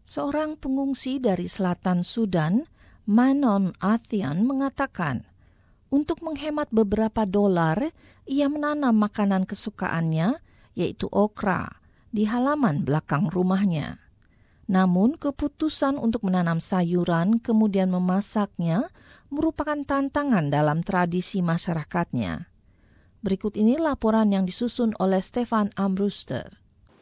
Seorang pengungsi dari selatan Sudan, Manon Athian, mengatakan, untuk menghemat beberapa dolar, ia menanam makanan kesukaannya, yaitu okra, di halaman belakang rumahnya. Namun, keputusan untuk menanam sayuran kemudian memasaknya merupakan tantangan dalam tradisi masyarakatnya. Berikut ini laporan yang disusun oleh Stefan Ambrüster.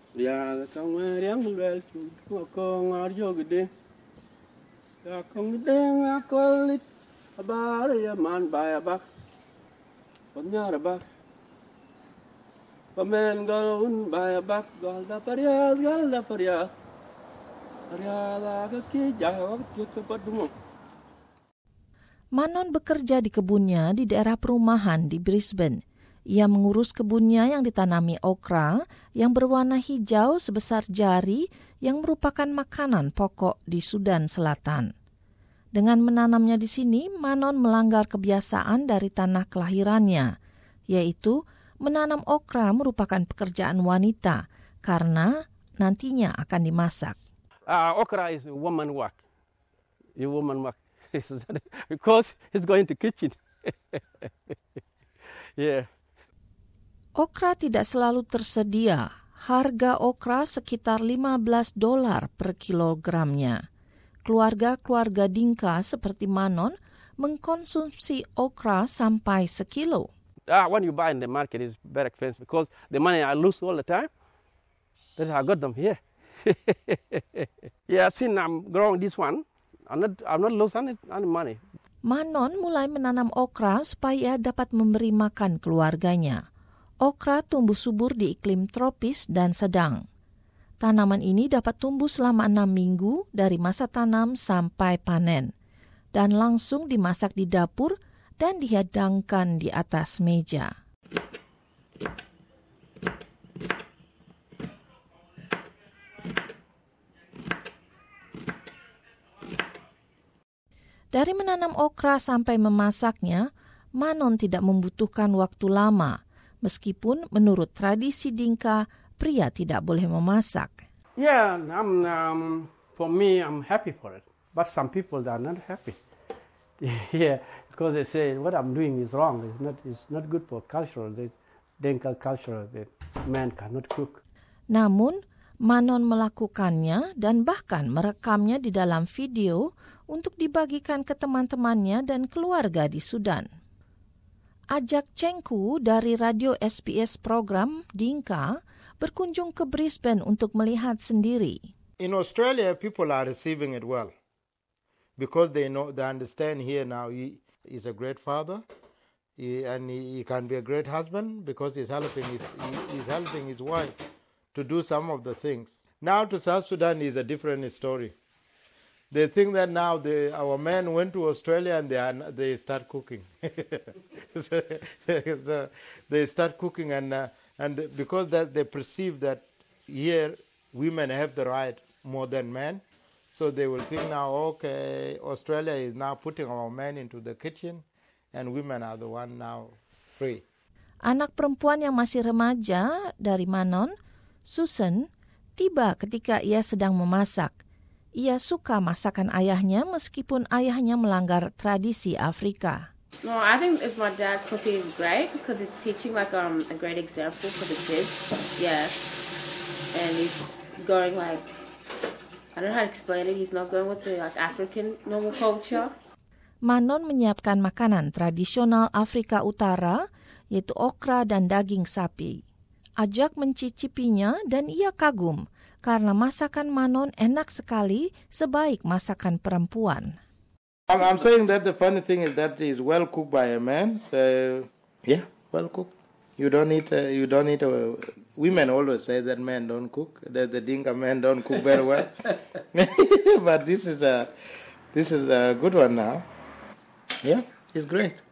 Manon bekerja di kebunnya di daerah perumahan di Brisbane. Ia mengurus kebunnya yang ditanami okra yang berwarna hijau sebesar jari yang merupakan makanan pokok di Sudan Selatan. Dengan menanamnya di sini, Manon melanggar kebiasaan dari tanah kelahirannya, yaitu menanam okra merupakan pekerjaan wanita karena nantinya akan dimasak. Okra is woman work. Woman work. Because it's going to kitchen. Yeah. Okra tidak selalu tersedia. Harga okra sekitar $15 per kilogramnya. Keluarga-keluarga Dinka seperti Manon mengkonsumsi okra sampai sekilo. When you buy in the market is very expensive because the money I lose all the time. That's how I got them here. Yeah, since I'm growing this one, I'm not losing any money. Manon mulai menanam okra supaya dapat memberi makan keluarganya. Okra tumbuh subur di iklim tropis dan sedang. Tanaman ini dapat tumbuh selama 6 minggu dari masa tanam sampai panen, dan langsung dimasak di dapur dan dihidangkan di atas meja. Dari menanam okra sampai memasaknya, Manon tidak membutuhkan waktu lama, meskipun menurut tradisi Dinka, pria tidak boleh memasak. Yeah, for me, I'm happy for it. But some people are not happy. Yeah, because they say what I'm doing is wrong. It's not good for culture. The Dinka culture that man cannot cook. Namun, Manon melakukannya dan bahkan merekamnya di dalam video untuk dibagikan ke teman-temannya dan keluarga di Sudan. Ajak Cengku dari radio SBS program Dinka berkunjung ke Brisbane untuk melihat sendiri. In Australia, people are receiving it well because they understand here now he is a great father, and he can be a great husband because he's helping his wife to do some of the things. Now to South Sudan is a different story. They think that now our men went to Australia and they start cooking. They start cooking and because that they perceive that here women have the right more than men, so they will think now, okay, Australia is now putting our men into the kitchen and women are the one now free. Anak perempuan yang masih remaja dari Manon, Susan, tiba ketika ia sedang memasak. Ia suka masakan ayahnya meskipun ayahnya melanggar tradisi Afrika. No, I think if my dad cooking is great because it's teaching like a great example for the kids. Yeah, and he's going like, I don't know how to explain it. He's not going with the like African normal culture. Manon menyiapkan makanan tradisional Afrika Utara, yaitu okra dan daging sapi. Ajak mencicipinya dan ia kagum karena masakan Manon enak sekali sebaik masakan perempuan. I'm saying that the funny thing is that it's well cooked by a man. So yeah, well cooked. You don't need women always say that men don't cook. That the Dinka men don't cook very well. But this is a good one now. Yeah, it's great.